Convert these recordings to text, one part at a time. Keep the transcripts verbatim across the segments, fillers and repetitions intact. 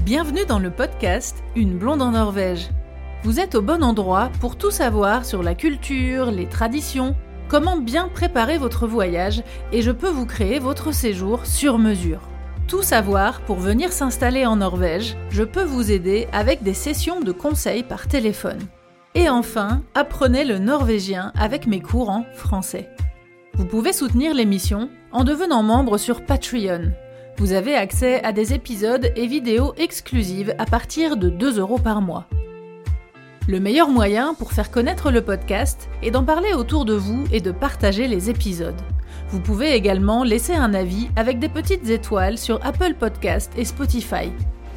Bienvenue dans le podcast Une blonde en Norvège. Vous êtes au bon endroit pour tout savoir sur la culture, les traditions, comment bien préparer votre voyage et je peux vous créer votre séjour sur mesure. Tout savoir pour venir s'installer en Norvège, je peux vous aider avec des sessions de conseils par téléphone. Et enfin, apprenez le norvégien avec mes cours en français. Vous pouvez soutenir l'émission en devenant membre sur Patreon. Vous avez accès à des épisodes et vidéos exclusives à partir de deux euros par mois. Le meilleur moyen pour faire connaître le podcast est d'en parler autour de vous et de partager les épisodes. Vous pouvez également laisser un avis avec des petites étoiles sur Apple Podcasts et Spotify.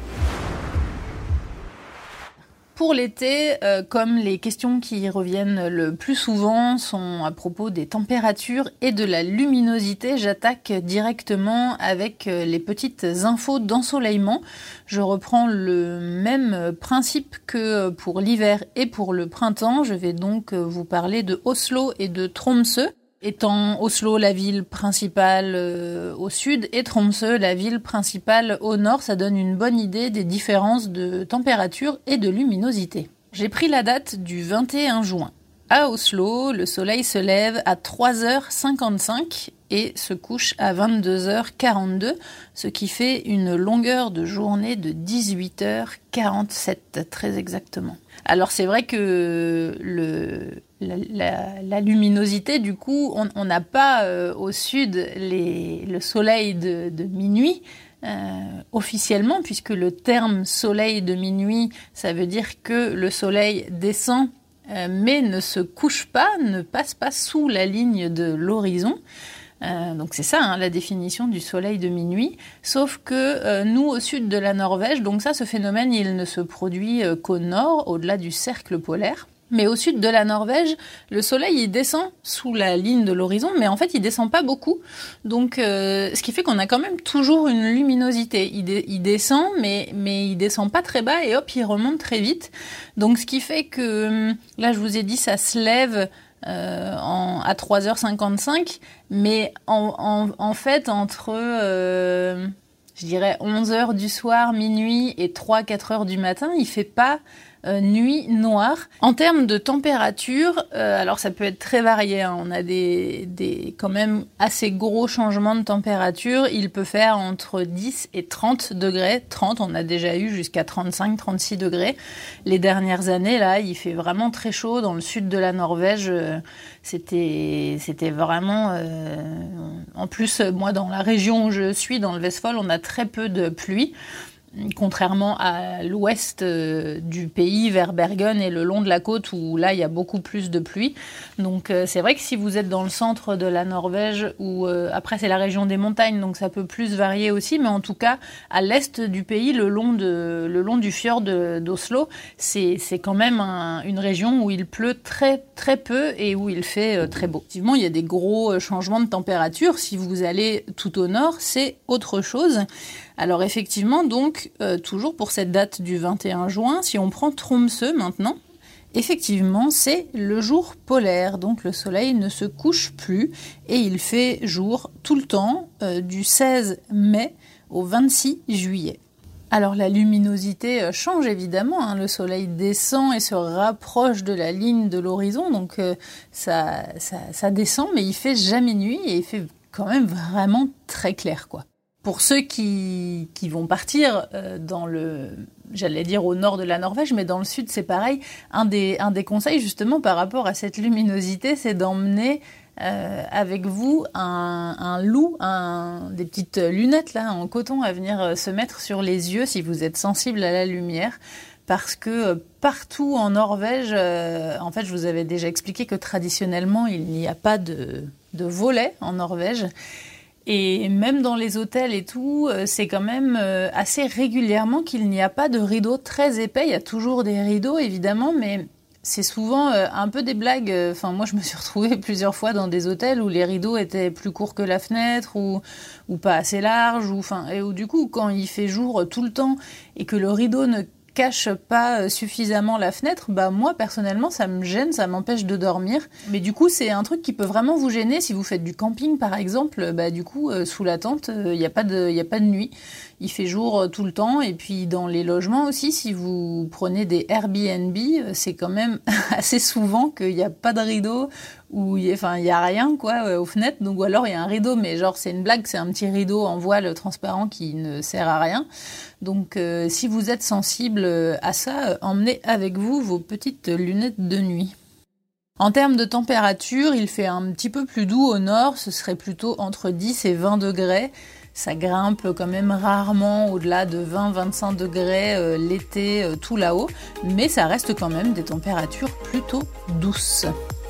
Pour l'été, euh, comme les questions qui reviennent le plus souvent sont à propos des températures et de la luminosité, j'attaque directement avec les petites infos d'ensoleillement. Je reprends le même principe que pour l'hiver et pour le printemps. Je vais donc vous parler de Oslo et de Tromsø. Étant Oslo la ville principale euh, au sud et Tromsø la ville principale au nord, ça donne une bonne idée des différences de température et de luminosité. J'ai pris la date du vingt et un juin. À Oslo, le soleil se lève à trois heures cinquante-cinq et se couche à vingt-deux heures quarante-deux, ce qui fait une longueur de journée de dix-huit heures quarante-sept, très exactement. Alors c'est vrai que le, la, la, la luminosité, du coup, on n'a pas euh, au sud les, le soleil de, de minuit, euh, officiellement, puisque le terme soleil de minuit, ça veut dire que le soleil descend euh, mais ne se couche pas, ne passe pas sous la ligne de l'horizon. Euh, donc c'est ça hein, la définition du soleil de minuit, sauf que euh, nous au sud de la Norvège, donc ça ce phénomène il ne se produit euh, qu'au nord, au-delà du cercle polaire, mais au sud de la Norvège, le soleil il descend sous la ligne de l'horizon, mais en fait il descend pas beaucoup, donc euh, ce qui fait qu'on a quand même toujours une luminosité, il, dé- il descend mais, mais il descend pas très bas et hop il remonte très vite, donc ce qui fait que, là je vous ai dit ça se lève Euh, en, à trois heures cinquante-cinq, mais en, en, en fait entre euh, je dirais onze heures du soir, minuit et trois à quatre heures du matin, il fait pas euh, nuit noire. En termes de température, euh, alors ça peut être très varié, hein. On a des, des quand même assez gros changements de température, il peut faire entre dix et trente degrés, trente on a déjà eu jusqu'à trente-cinq à trente-six degrés. Les dernières années, là, il fait vraiment très chaud dans le sud de la Norvège, euh, c'était, c'était vraiment... Euh, en plus, moi, dans la région où je suis, dans le Vestfold, on a très peu de pluie. Contrairement à l'ouest euh, du pays, vers Bergen et le long de la côte où là il y a beaucoup plus de pluie. Donc euh, c'est vrai que si vous êtes dans le centre de la Norvège, ou euh, après c'est la région des montagnes, donc ça peut plus varier aussi, mais en tout cas à l'est du pays, le long, de, le long du fjord de, d'Oslo, c'est, c'est quand même un, une région où il pleut très très peu et où il fait euh, très beau. Effectivement, il y a des gros changements de température. Si vous allez tout au nord, c'est autre chose. Alors effectivement, donc, euh, toujours pour cette date du vingt et un juin, si on prend Tromsø maintenant, effectivement, c'est le jour polaire, donc le soleil ne se couche plus et il fait jour tout le temps, euh, du seize mai au vingt-six juillet. Alors la luminosité change évidemment, hein, le soleil descend et se rapproche de la ligne de l'horizon, donc euh, ça, ça, ça descend, mais il fait jamais nuit et il fait quand même vraiment très clair, quoi. Pour ceux qui, qui vont partir euh, dans le, j'allais dire au nord de la Norvège, mais dans le sud c'est pareil, un des, un des conseils justement par rapport à cette luminosité, c'est d'emmener euh, avec vous un, un loup, un, des petites lunettes là en coton à venir se mettre sur les yeux si vous êtes sensible à la lumière. Parce que partout en Norvège, euh, en fait je vous avais déjà expliqué que traditionnellement il n'y a pas de, de volets en Norvège. Et même dans les hôtels et tout, c'est quand même assez régulièrement qu'il n'y a pas de rideaux très épais. Il y a toujours des rideaux, évidemment, mais c'est souvent un peu des blagues. Enfin, moi, je me suis retrouvée plusieurs fois dans des hôtels où les rideaux étaient plus courts que la fenêtre ou, ou pas assez larges. Ou, enfin, et où, du coup, quand il fait jour tout le temps et que le rideau ne cache pas suffisamment la fenêtre, bah moi personnellement ça me gêne, ça m'empêche de dormir. Mais du coup c'est un truc qui peut vraiment vous gêner si vous faites du camping par exemple. Bah du coup euh, sous la tente il euh, n'y a pas de il y a pas de nuit, il fait jour euh, tout le temps. Et puis dans les logements aussi, si vous prenez des Airbnb, euh, c'est quand même assez souvent qu'il n'y a pas de rideau ou il y a, enfin il y a rien quoi euh, aux fenêtres. Donc ou alors il y a un rideau mais genre c'est une blague, c'est un petit rideau en voile transparent qui ne sert à rien. Donc euh, si vous êtes sensible à ça, euh, emmenez avec vous vos petites lunettes de nuit. En termes de température, il fait un petit peu plus doux au nord, ce serait plutôt entre dix et vingt degrés. Ça grimpe quand même rarement au-delà de vingt à vingt-cinq degrés euh, l'été euh, tout là-haut, mais ça reste quand même des températures plutôt douces.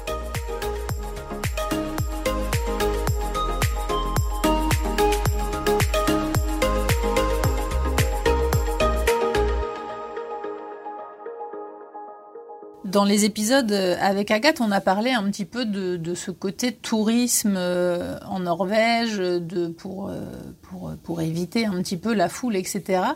Dans les épisodes avec Agathe, on a parlé un petit peu de, de ce côté tourisme en Norvège, de, pour, pour, pour éviter un petit peu la foule, et cetera.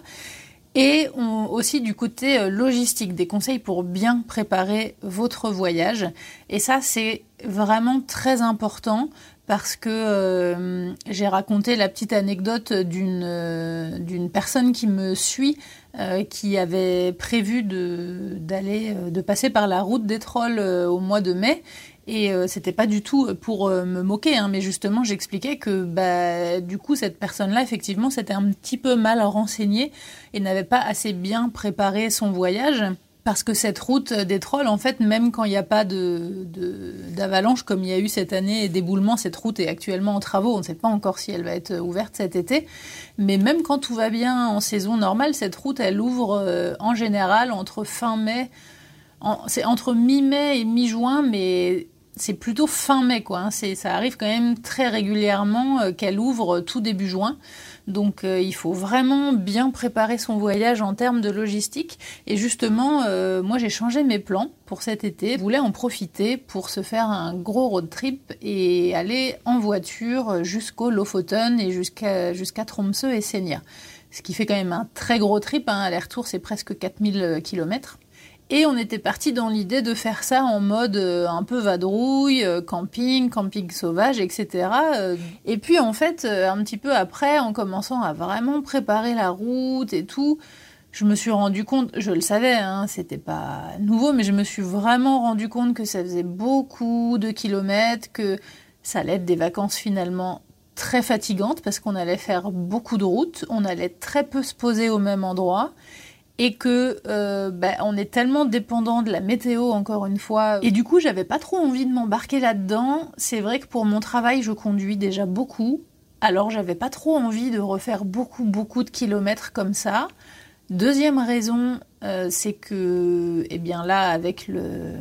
Et on, aussi du côté logistique, des conseils pour bien préparer votre voyage. Et ça, c'est vraiment très important parce que euh, j'ai raconté la petite anecdote d'une, euh, d'une personne qui me suit, euh, qui avait prévu de, d'aller, de passer par la route des trolls euh, au mois de mai. Et euh, c'était pas du tout pour euh, me moquer, hein, mais justement j'expliquais que bah, du coup cette personne-là effectivement s'était un petit peu mal renseignée et n'avait pas assez bien préparé son voyage. Parce que cette route des trolls, en fait, même quand il n'y a pas de, de, d'avalanche comme il y a eu cette année et d'éboulement, cette route est actuellement en travaux. On ne sait pas encore si elle va être ouverte cet été. Mais même quand tout va bien en saison normale, cette route, elle ouvre euh, en général entre fin mai, en, c'est entre mi-mai et mi-juin, mais c'est plutôt fin mai, quoi. Hein. C'est, ça arrive quand même très régulièrement euh, qu'elle ouvre tout début juin. Donc euh, il faut vraiment bien préparer son voyage en termes de logistique. Et justement, euh, moi j'ai changé mes plans pour cet été. Je voulais en profiter pour se faire un gros road trip et aller en voiture jusqu'au Lofoten et jusqu'à, jusqu'à Tromsø et Senja. Ce qui fait quand même un très gros trip, hein. Aller-retour c'est presque quatre mille kilomètres. Et on était parti dans l'idée de faire ça en mode un peu vadrouille, camping, camping sauvage, et cetera. Et puis en fait, un petit peu après, en commençant à vraiment préparer la route et tout, je me suis rendu compte, je le savais, hein, c'était pas nouveau, mais je me suis vraiment rendu compte que ça faisait beaucoup de kilomètres, que ça allait être des vacances finalement très fatigantes parce qu'on allait faire beaucoup de routes, on allait très peu se poser au même endroit. Et que euh, bah, on est tellement dépendant de la météo encore une fois. Et du coup, j'avais pas trop envie de m'embarquer là-dedans. C'est vrai que pour mon travail, je conduis déjà beaucoup. Alors, j'avais pas trop envie de refaire beaucoup, beaucoup de kilomètres comme ça. Deuxième raison, euh, c'est que, eh bien là, avec le...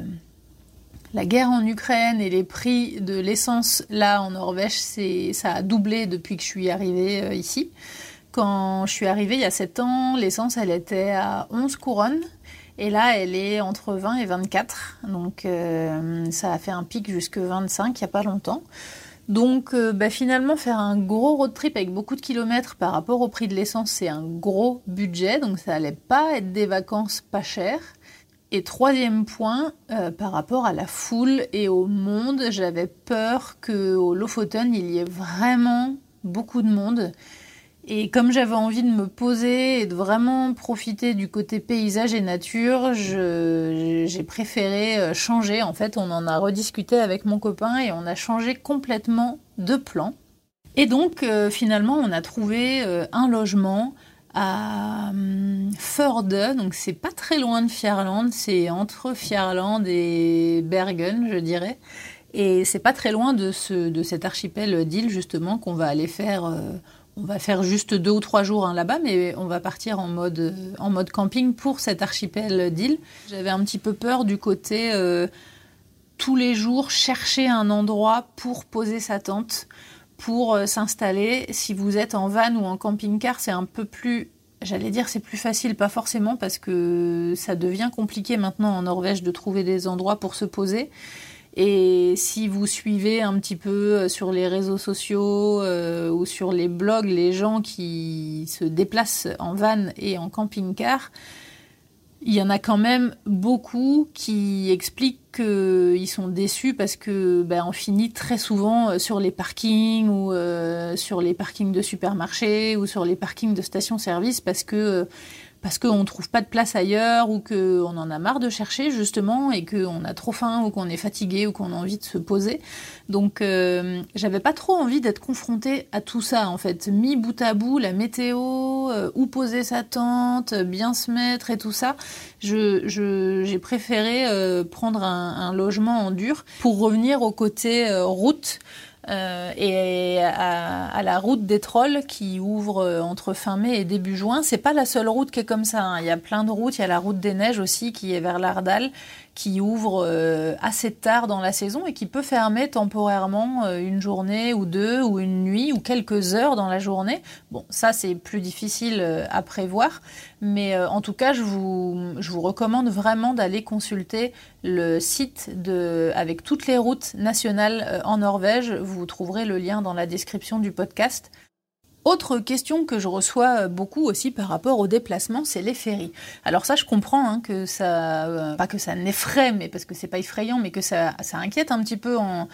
la guerre en Ukraine et les prix de l'essence là en Norvège, c'est... ça a doublé depuis que je suis arrivée euh, ici. Quand je suis arrivée il y a sept ans, l'essence, elle était à onze couronnes. Et là, elle est entre vingt et vingt-quatre. Donc, euh, ça a fait un pic jusque vingt-cinq il n'y a pas longtemps. Donc, euh, bah, finalement, faire un gros road trip avec beaucoup de kilomètres par rapport au prix de l'essence, c'est un gros budget. Donc, ça allait pas être des vacances pas chères. Et troisième point, euh, par rapport à la foule et au monde, j'avais peur qu'au Lofoten, il y ait vraiment beaucoup de monde. Et comme j'avais envie de me poser et de vraiment profiter du côté paysage et nature, je, j'ai préféré changer. En fait, on en a rediscuté avec mon copain et on a changé complètement de plan. Et donc, euh, finalement, on a trouvé euh, un logement à euh, Førde. Donc, c'est pas très loin de Fjærland. C'est entre Fjærland et Bergen, je dirais. Et c'est pas très loin de, ce, de cet archipel d'îles, justement, qu'on va aller faire... Euh, On va faire juste deux ou trois jours hein, là-bas, mais on va partir en mode, en mode camping pour cet archipel d'îles. J'avais un petit peu peur du côté euh, tous les jours chercher un endroit pour poser sa tente, pour euh, s'installer. Si vous êtes en van ou en camping-car, c'est un peu plus... J'allais dire c'est plus facile, pas forcément, parce que ça devient compliqué maintenant en Norvège de trouver des endroits pour se poser. Et si vous suivez un petit peu sur les réseaux sociaux euh, ou sur les blogs les gens qui se déplacent en van et en camping-car, Il y en a quand même beaucoup qui expliquent qu'ils sont déçus parce que ben, on finit très souvent sur les parkings ou euh, sur les parkings de supermarchés ou sur les parkings de stations-service parce que parce qu'on ne trouve pas de place ailleurs ou qu'on en a marre de chercher justement et qu'on a trop faim ou qu'on est fatigué ou qu'on a envie de se poser. Donc euh, j'avais pas trop envie d'être confrontée à tout ça en fait. Mis bout à bout, la météo, euh, où poser sa tente, bien se mettre et tout ça, je, je, j'ai préféré euh, prendre un, un logement en dur pour revenir au côté euh, route. Euh, et à, à la route des Trolls qui ouvre entre fin mai et début juin. C'est pas la seule route qui est comme ça, hein. Il y a plein de routes. Il y a la route des Neiges aussi qui est vers l'Ardal, qui ouvre euh, assez tard dans la saison et qui peut fermer temporairement euh, une journée ou deux ou une nuit ou quelques heures dans la journée. Bon, ça c'est plus difficile euh, à prévoir, mais euh, en tout cas je vous, je vous recommande vraiment d'aller consulter le site de, avec toutes les routes nationales euh, en Norvège. Vous trouverez le lien dans la description du podcast. Autre question que je reçois beaucoup aussi par rapport aux déplacements, c'est les ferries. Alors ça, je comprends hein, que ça, euh, pas que ça n'effraie, mais parce que c'est pas effrayant, mais que ça, ça inquiète un petit peu en,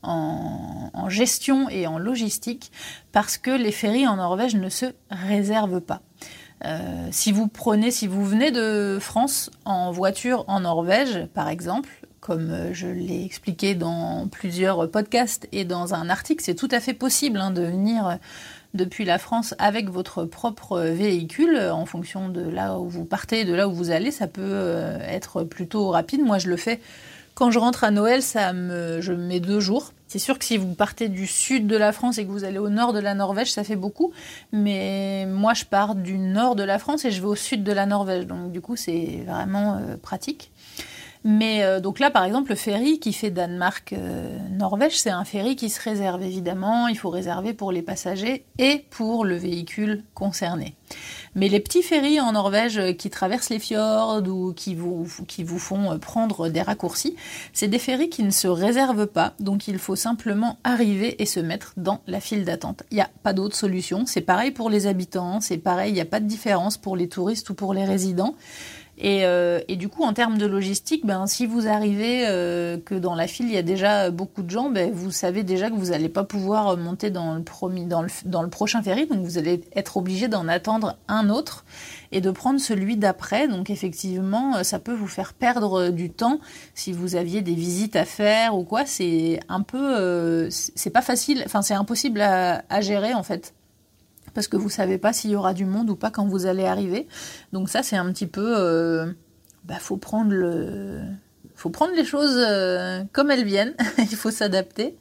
en, en gestion et en logistique, parce que les ferries en Norvège ne se réservent pas. Euh, si vous prenez, si vous venez de France en voiture en Norvège, par exemple, comme je l'ai expliqué dans plusieurs podcasts et dans un article, c'est tout à fait possible hein, de venir depuis la France avec votre propre véhicule en fonction de là où vous partez, de là où vous allez. Ça peut être plutôt rapide. Moi, je le fais quand je rentre à Noël, ça me, je mets deux jours. C'est sûr que si vous partez du sud de la France et que vous allez au nord de la Norvège, ça fait beaucoup. Mais moi, je pars du nord de la France et je vais au sud de la Norvège. Donc du coup, c'est vraiment euh, pratique. Mais euh, donc là, par exemple, le ferry qui fait Danemark-Norvège, euh, c'est un ferry qui se réserve évidemment. Il faut réserver pour les passagers et pour le véhicule concerné. Mais les petits ferries en Norvège qui traversent les fjords ou qui vous, qui vous font prendre des raccourcis, c'est des ferries qui ne se réservent pas. Donc il faut simplement arriver et se mettre dans la file d'attente. Il n'y a pas d'autre solution. C'est pareil pour les habitants, c'est pareil, il n'y a pas de différence pour les touristes ou pour les résidents. Et, euh, et du coup, en termes de logistique, ben, si vous arrivez euh, que dans la file, il y a déjà beaucoup de gens, ben, vous savez déjà que vous n'allez pas pouvoir monter dans le, promis, dans, le, dans le prochain ferry. Donc, vous allez être obligé d'en attendre un autre et de prendre celui d'après. Donc, effectivement, ça peut vous faire perdre du temps si vous aviez des visites à faire ou quoi. C'est un peu... Euh, c'est pas facile, enfin, c'est impossible à, à gérer, en fait, parce que vous ne savez pas s'il y aura du monde ou pas quand vous allez arriver. Donc ça, c'est un petit peu... Euh, bah, faut prendre le... faut prendre les choses euh, comme elles viennent. Il faut s'adapter.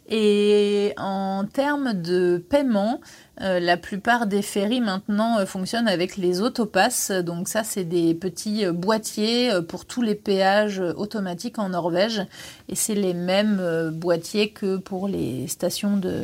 Et en termes de paiement, euh, la plupart des ferries maintenant euh, fonctionnent avec les autopasses. Donc ça, c'est des petits euh, boîtiers euh, pour tous les péages euh, automatiques en Norvège. Et c'est les mêmes euh, boîtiers que pour les stations de...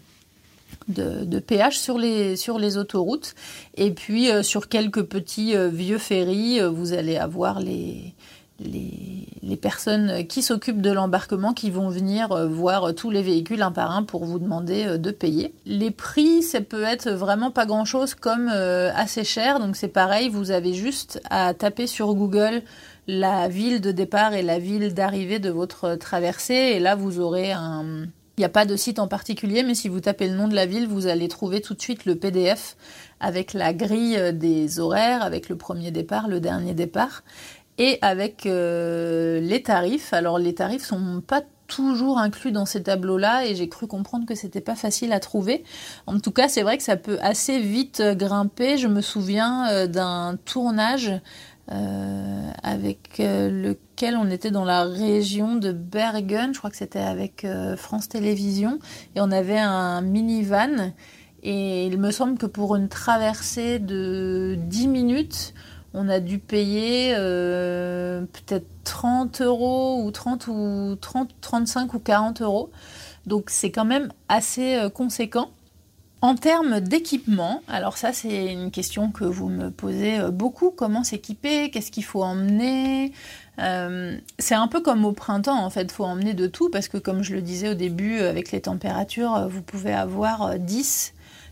De, de péage sur les, sur les autoroutes. Et puis, euh, sur quelques petits euh, vieux ferries, euh, vous allez avoir les, les, les personnes qui s'occupent de l'embarquement qui vont venir euh, voir tous les véhicules un par un pour vous demander euh, de payer. Les prix, ça peut être vraiment pas grand-chose comme euh, assez cher. Donc, c'est pareil, vous avez juste à taper sur Google la ville de départ et la ville d'arrivée de votre traversée. Et là, vous aurez un... Il n'y a pas de site en particulier, mais si vous tapez le nom de la ville, vous allez trouver tout de suite le P D F avec la grille des horaires, avec le premier départ, le dernier départ, et avec euh, les tarifs. Alors les tarifs sont pas toujours inclus dans ces tableaux-là, et j'ai cru comprendre que c'était pas facile à trouver. En tout cas, c'est vrai que ça peut assez vite grimper. Je me souviens euh, d'un tournage Euh, avec euh, lequel on était dans la région de Bergen, je crois que c'était avec euh, France Télévisions, et on avait un minivan, et il me semble que pour une traversée de dix minutes, on a dû payer euh, peut-être trente euros, ou trente, ou trente, trente-cinq ou quarante euros, donc c'est quand même assez euh, conséquent. En termes d'équipement, alors ça c'est une question que vous me posez beaucoup, comment s'équiper, qu'est-ce qu'il faut emmener, euh, c'est un peu comme au printemps en fait, il faut emmener de tout parce que comme je le disais au début avec les températures, vous pouvez avoir dix,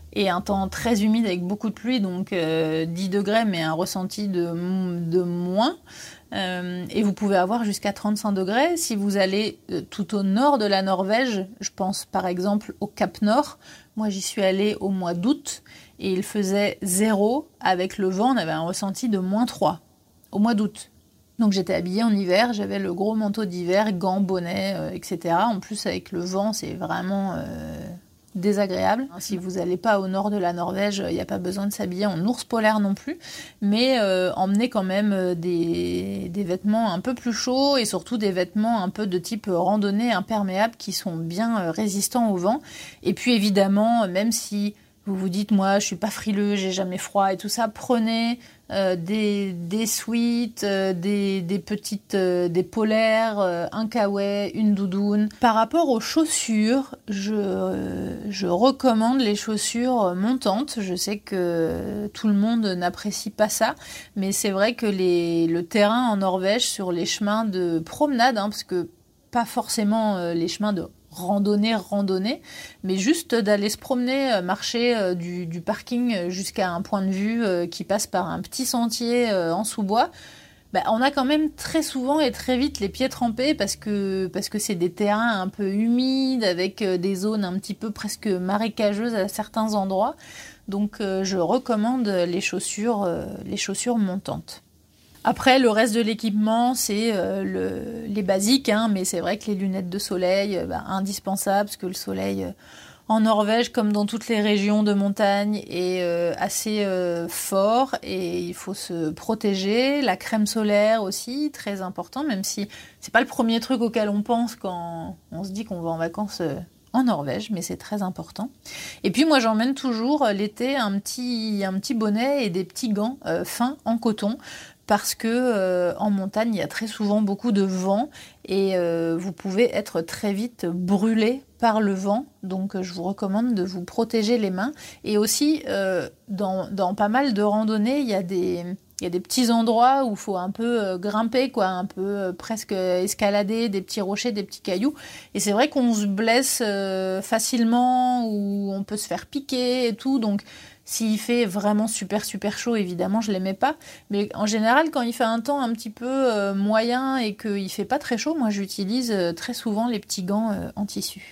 et un temps très humide avec beaucoup de pluie, donc euh, dix degrés, mais un ressenti de, de moins. Euh, et vous pouvez avoir jusqu'à trente-cinq degrés. Si vous allez euh, tout au nord de la Norvège, je pense par exemple au Cap Nord, moi j'y suis allée au mois d'août, et il faisait zéro, avec le vent, on avait un ressenti de moins trois, au mois d'août. Donc j'étais habillée en hiver, j'avais le gros manteau d'hiver, gants, bonnets, euh, et cetera. En plus avec le vent, c'est vraiment euh, désagréable. Si vous n'allez pas au nord de la Norvège, il n'y a pas besoin de s'habiller en ours polaire non plus, mais euh, emmenez quand même des, des vêtements un peu plus chauds et surtout des vêtements un peu de type randonnée imperméables qui sont bien résistants au vent. Et puis évidemment, même si vous vous dites, moi, je suis pas frileux, j'ai jamais froid et tout ça, prenez euh, des, des sweats, euh, des, des petites, euh, des polaires, euh, un kawaii, une doudoune. Par rapport aux chaussures, je, euh, je recommande les chaussures montantes. Je sais que tout le monde n'apprécie pas ça, mais c'est vrai que les, le terrain en Norvège, sur les chemins de promenade, hein, parce que pas forcément euh, les chemins de randonnée, randonnée, mais juste d'aller se promener, marcher euh, du, du parking jusqu'à un point de vue euh, qui passe par un petit sentier euh, en sous-bois, bah, on a quand même très souvent et très vite les pieds trempés parce que parce que c'est des terrains un peu humides avec euh, des zones un petit peu presque marécageuses à certains endroits. Donc euh, je recommande les chaussures, euh, les chaussures montantes. Après, le reste de l'équipement, c'est euh, le, les basiques, hein, mais c'est vrai que les lunettes de soleil, euh, bah, indispensables, parce que le soleil euh, en Norvège, comme dans toutes les régions de montagne, est euh, assez euh, fort et il faut se protéger. La crème solaire aussi, très important, même si c'est pas le premier truc auquel on pense quand on se dit qu'on va en vacances euh, en Norvège, mais c'est très important. Et puis moi, j'emmène toujours euh, l'été un petit, un petit bonnet et des petits gants euh, fins en coton, parce que euh, en montagne, il y a très souvent beaucoup de vent et euh, vous pouvez être très vite brûlé par le vent. Donc je vous recommande de vous protéger les mains. Et aussi, euh, dans, dans pas mal de randonnées, il y a des, il y a des petits endroits où il faut un peu euh, grimper, quoi, un peu euh, presque escalader, des petits rochers, des petits cailloux. Et c'est vrai qu'on se blesse euh, facilement ou on peut se faire piquer et tout. Donc s'il fait vraiment super super chaud, évidemment, je ne les mets pas. Mais en général, quand il fait un temps un petit peu euh, moyen et qu'il ne fait pas très chaud, moi j'utilise euh, très souvent les petits gants euh, en tissu.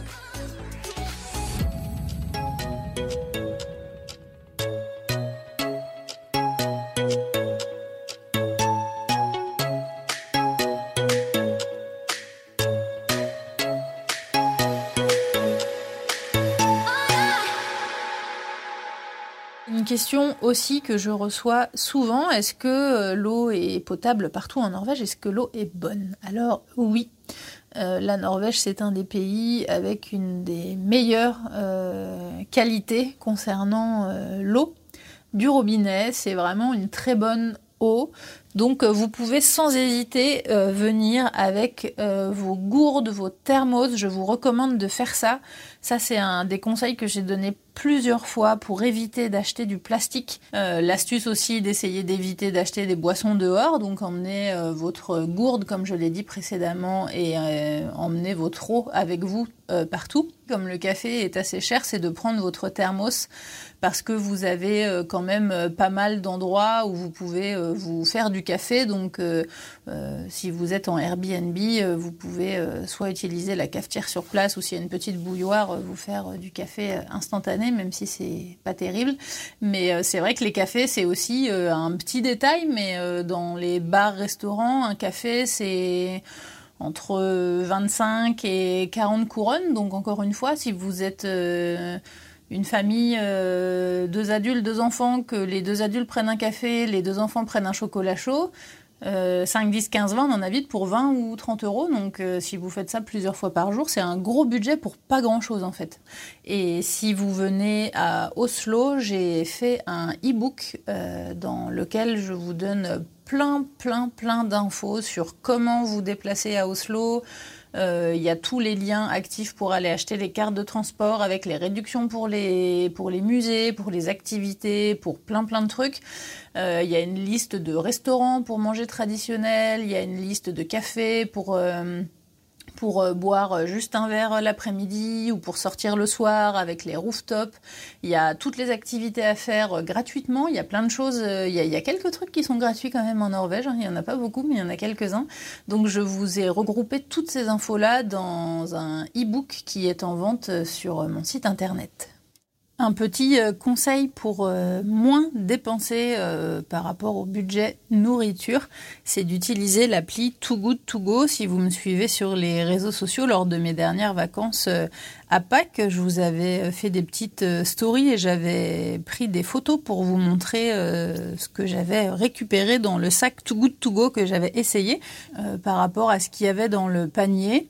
Une question aussi que je reçois souvent, est-ce que l'eau est potable partout en Norvège? Est-ce que l'eau est bonne? Alors oui, euh, la Norvège c'est un des pays avec une des meilleures euh, qualités concernant euh, l'eau du robinet. C'est vraiment une très bonne eau. Donc euh, vous pouvez sans hésiter euh, venir avec euh, vos gourdes, vos thermos. Je vous recommande de faire ça. Ça c'est un des conseils que j'ai donné plusieurs fois pour éviter d'acheter du plastique. Euh, l'astuce aussi d'essayer d'éviter d'acheter des boissons dehors. Donc emmenez euh, votre gourde comme je l'ai dit précédemment et euh, emmenez votre eau avec vous euh, partout. Comme le café est assez cher, c'est de prendre votre thermos parce que vous avez euh, quand même euh, pas mal d'endroits où vous pouvez euh, vous faire du café. Donc euh, euh, si vous êtes en Airbnb, euh, vous pouvez euh, soit utiliser la cafetière sur place ou s'il y a une petite bouilloire, euh, vous faire euh, du café euh, instantané, même si c'est pas terrible. Mais euh, c'est vrai que les cafés, c'est aussi euh, un petit détail, mais euh, dans les bars, restaurants, un café, c'est entre vingt-cinq et quarante couronnes. Donc encore une fois, si vous êtes euh, une famille, euh, deux adultes, deux enfants, que les deux adultes prennent un café, les deux enfants prennent un chocolat chaud, euh, cinq, dix, quinze, vingt, on en a vite pour vingt ou trente euros. Donc euh, si vous faites ça plusieurs fois par jour, c'est un gros budget pour pas grand chose en fait. Et si vous venez à Oslo, j'ai fait un e-book euh, dans lequel je vous donne plein, plein, plein d'infos sur comment vous déplacer à Oslo. Il euh, y a tous les liens actifs pour aller acheter les cartes de transport avec les réductions pour les, pour les musées, pour les activités, pour plein, plein de trucs. Il euh, y a une liste de restaurants pour manger traditionnel, il y a une liste de cafés pour... Euh, pour euh, boire juste un verre l'après-midi ou pour sortir le soir avec les rooftops. Il y a toutes les activités à faire euh, gratuitement. Il y a plein de choses. Euh, il, y a, il y a quelques trucs qui sont gratuits quand même en Norvège. Hein. Il n'y en a pas beaucoup, mais il y en a quelques-uns. Donc je vous ai regroupé toutes ces infos-là dans un e-book qui est en vente sur mon site internet. Un petit euh, conseil pour euh, moins dépenser euh, par rapport au budget nourriture, c'est d'utiliser l'appli Too Good To Go. Si vous me suivez sur les réseaux sociaux lors de mes dernières vacances euh, à Pâques, je vous avais fait des petites euh, stories et j'avais pris des photos pour vous montrer euh, ce que j'avais récupéré dans le sac Too Good To Go que j'avais essayé euh, par rapport à ce qu'il y avait dans le panier.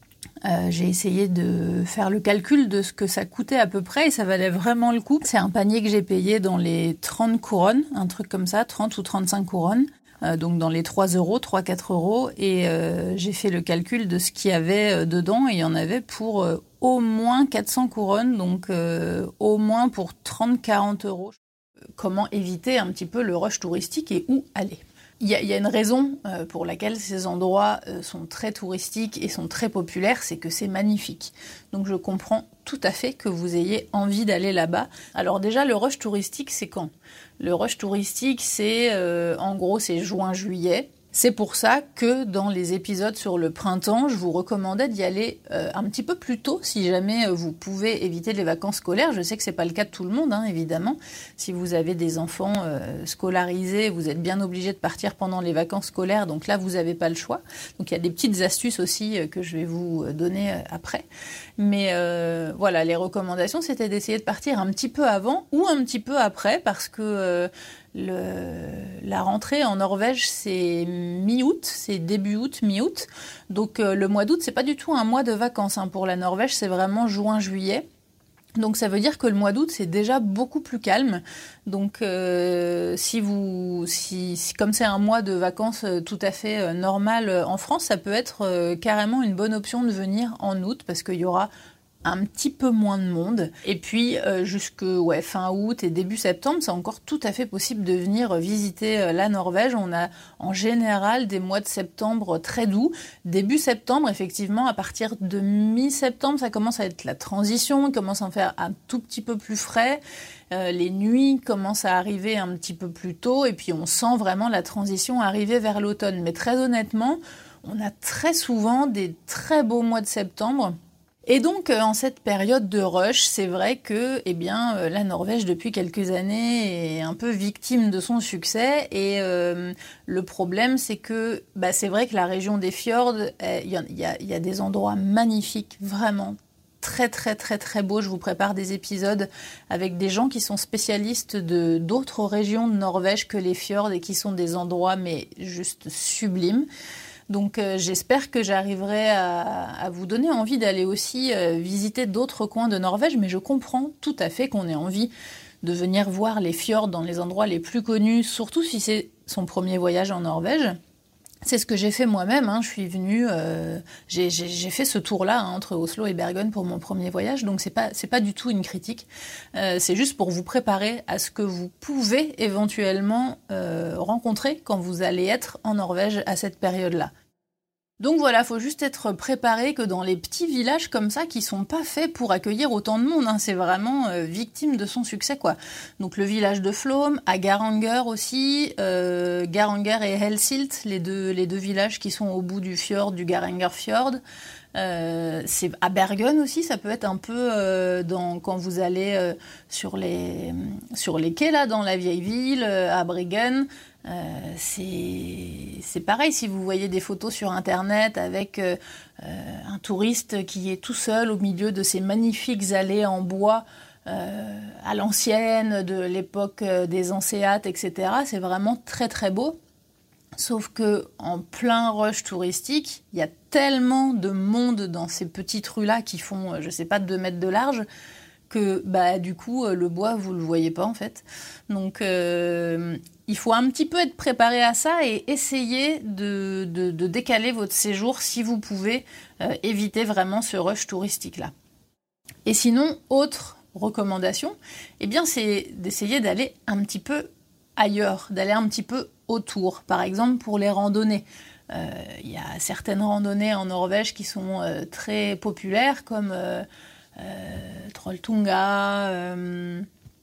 Euh, j'ai essayé de faire le calcul de ce que ça coûtait à peu près et ça valait vraiment le coup. C'est un panier que j'ai payé dans les trente couronnes, un truc comme ça, trente ou trente-cinq couronnes, euh, donc dans les trois euros, trois à quatre euros. Et euh, j'ai fait le calcul de ce qu'il y avait euh, dedans et il y en avait pour euh, au moins quatre cents couronnes, donc euh, au moins pour trente à quarante euros. Comment éviter un petit peu le rush touristique et où aller ? Il y, a, il y a une raison euh, pour laquelle ces endroits euh, sont très touristiques et sont très populaires, c'est que c'est magnifique. Donc je comprends tout à fait que vous ayez envie d'aller là-bas. Alors déjà, le rush touristique, c'est quand ? Le rush touristique, c'est euh, en gros, c'est juin-juillet. C'est pour ça que dans les épisodes sur le printemps, je vous recommandais d'y aller euh, un petit peu plus tôt si jamais euh, vous pouvez éviter les vacances scolaires. Je sais que c'est pas le cas de tout le monde, hein, évidemment. Si vous avez des enfants euh, scolarisés, vous êtes bien obligé de partir pendant les vacances scolaires, donc là vous n'avez pas le choix. Donc il y a des petites astuces aussi euh, que je vais vous donner euh, après. Mais euh, voilà, les recommandations, c'était d'essayer de partir un petit peu avant ou un petit peu après parce que euh, Le, la rentrée en Norvège, c'est mi-août, c'est début août, mi-août. Donc euh, le mois d'août, c'est pas du tout un mois de vacances. Hein. Pour la Norvège, c'est vraiment juin-juillet. Donc ça veut dire que le mois d'août, c'est déjà beaucoup plus calme. Donc euh, si vous, si, si comme c'est un mois de vacances euh, tout à fait euh, normal euh, en France, ça peut être euh, carrément une bonne option de venir en août parce qu'il y aura un petit peu moins de monde. Et puis, euh, jusque ouais, fin août et début septembre, c'est encore tout à fait possible de venir visiter euh, la Norvège. On a en général des mois de septembre très doux. Début septembre, effectivement, à partir de mi-septembre, ça commence à être la transition. Il commence à en faire un tout petit peu plus frais. Euh, les nuits commencent à arriver un petit peu plus tôt. Et puis, on sent vraiment la transition arriver vers l'automne. Mais très honnêtement, on a très souvent des très beaux mois de septembre. Et donc, en cette période de rush, c'est vrai que eh bien, la Norvège, depuis quelques années, est un peu victime de son succès. Et euh, le problème, c'est que bah, c'est vrai que la région des fjords, il y, y, a, y a des endroits magnifiques, vraiment très, très, très, très beaux. Je vous prépare des épisodes avec des gens qui sont spécialistes de, d'autres régions de Norvège que les fjords et qui sont des endroits, mais juste sublimes. Donc euh, j'espère que j'arriverai à, à vous donner envie d'aller aussi euh, visiter d'autres coins de Norvège, mais je comprends tout à fait qu'on ait envie de venir voir les fjords dans les endroits les plus connus, surtout si c'est son premier voyage en Norvège. C'est ce que j'ai fait moi-même, hein. Je suis venue, euh, j'ai, j'ai, j'ai fait ce tour-là hein, entre Oslo et Bergen pour mon premier voyage, donc c'est pas, c'est pas du tout une critique, euh, c'est juste pour vous préparer à ce que vous pouvez éventuellement euh, rencontrer quand vous allez être en Norvège à cette période-là. Donc voilà, faut juste être préparé que dans les petits villages comme ça qui sont pas faits pour accueillir autant de monde, hein, c'est vraiment euh, victime de son succès quoi. Donc le village de Flåm, à Garanger aussi, euh, Garanger et Helsilt, les deux les deux villages qui sont au bout du fjord, du Garanger Fjord. Euh, c'est à Bergen aussi, ça peut être un peu euh, dans, quand vous allez euh, sur les sur les quais là dans la vieille ville euh, à Bryggen. Euh, c'est, c'est pareil si vous voyez des photos sur internet avec euh, euh, un touriste qui est tout seul au milieu de ces magnifiques allées en bois euh, à l'ancienne, de l'époque des Hanséates, et cetera. C'est vraiment très très beau. Sauf que en plein rush touristique, il y a tellement de monde dans ces petites rues-là qui font, je sais pas, deux mètres de large, que bah du coup le bois vous le voyez pas en fait. Donc euh, il faut un petit peu être préparé à ça et essayer de, de, de décaler votre séjour si vous pouvez euh, éviter vraiment ce rush touristique là. Et sinon, autre recommandation, eh bien c'est d'essayer d'aller un petit peu ailleurs, d'aller un petit peu autour. Par exemple pour les randonnées. Euh, il y a certaines randonnées en Norvège qui sont euh, très populaires, comme euh, euh, Trolltunga, euh,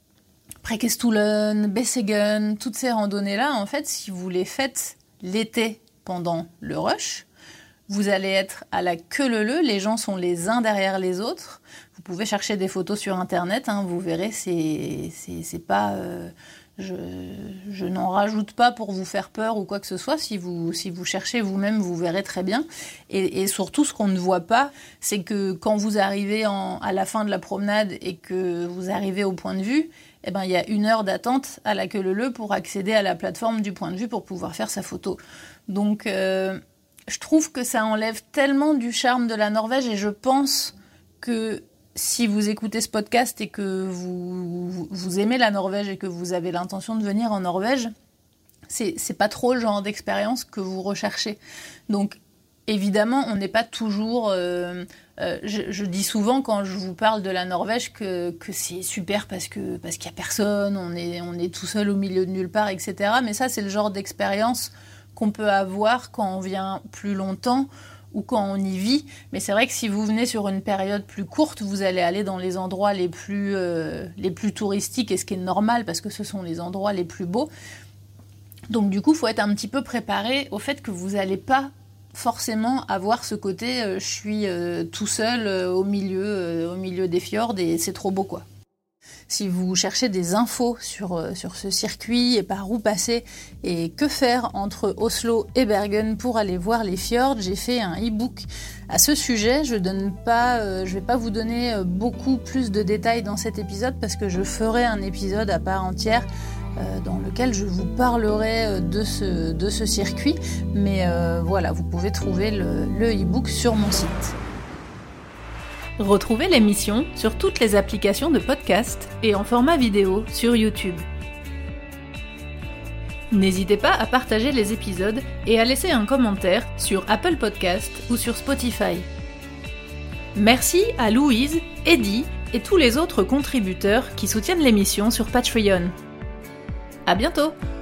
Preikestolen, Besseggen, toutes ces randonnées-là, en fait, si vous les faites l'été pendant le rush, vous allez être à la queue leu-leu, les gens sont les uns derrière les autres. Vous pouvez chercher des photos sur Internet, hein, vous verrez, c'est, c'est, c'est pas... Euh, je, je n'en rajoute pas pour vous faire peur ou quoi que ce soit. Si vous, si vous cherchez vous-même, vous verrez très bien. Et, et surtout, ce qu'on ne voit pas, c'est que quand vous arrivez en, à la fin de la promenade et que vous arrivez au point de vue, eh ben, il y a une heure d'attente à la queue leu-leu pour accéder à la plateforme du point de vue pour pouvoir faire sa photo. Donc, euh, je trouve que ça enlève tellement du charme de la Norvège et je pense que si vous écoutez ce podcast et que vous, vous aimez la Norvège et que vous avez l'intention de venir en Norvège, c'est, c'est pas trop le genre d'expérience que vous recherchez. Donc, évidemment, on n'est pas toujours... Euh, euh, je, je dis souvent quand je vous parle de la Norvège que, que c'est super parce, que, parce qu'il n'y a personne, on est, on est tout seul au milieu de nulle part, et cetera. Mais ça, c'est le genre d'expérience qu'on peut avoir quand on vient plus longtemps ou quand on y vit. Mais c'est vrai que si vous venez sur une période plus courte, vous allez aller dans les endroits les plus, euh, les plus touristiques, et ce qui est normal parce que ce sont les endroits les plus beaux. Donc du coup, il faut être un petit peu préparé au fait que vous n'allez pas forcément avoir ce côté euh, « je suis euh, tout seul euh, au, milieu, euh, au milieu des fjords et c'est trop beau ». quoi. Si vous cherchez des infos sur, euh, sur ce circuit et par où passer et que faire entre Oslo et Bergen pour aller voir les fjords, j'ai fait un e-book à ce sujet. Je donne pas, euh, je vais pas vous donner euh, beaucoup plus de détails dans cet épisode parce que je ferai un épisode à part entière euh, dans lequel je vous parlerai de ce, de ce circuit. Mais euh, voilà, vous pouvez trouver le, le e-book sur mon site. Retrouvez l'émission sur toutes les applications de podcast et en format vidéo sur YouTube. N'hésitez pas à partager les épisodes et à laisser un commentaire sur Apple Podcast ou sur Spotify. Merci à Louise, Eddie et tous les autres contributeurs qui soutiennent l'émission sur Patreon. À bientôt!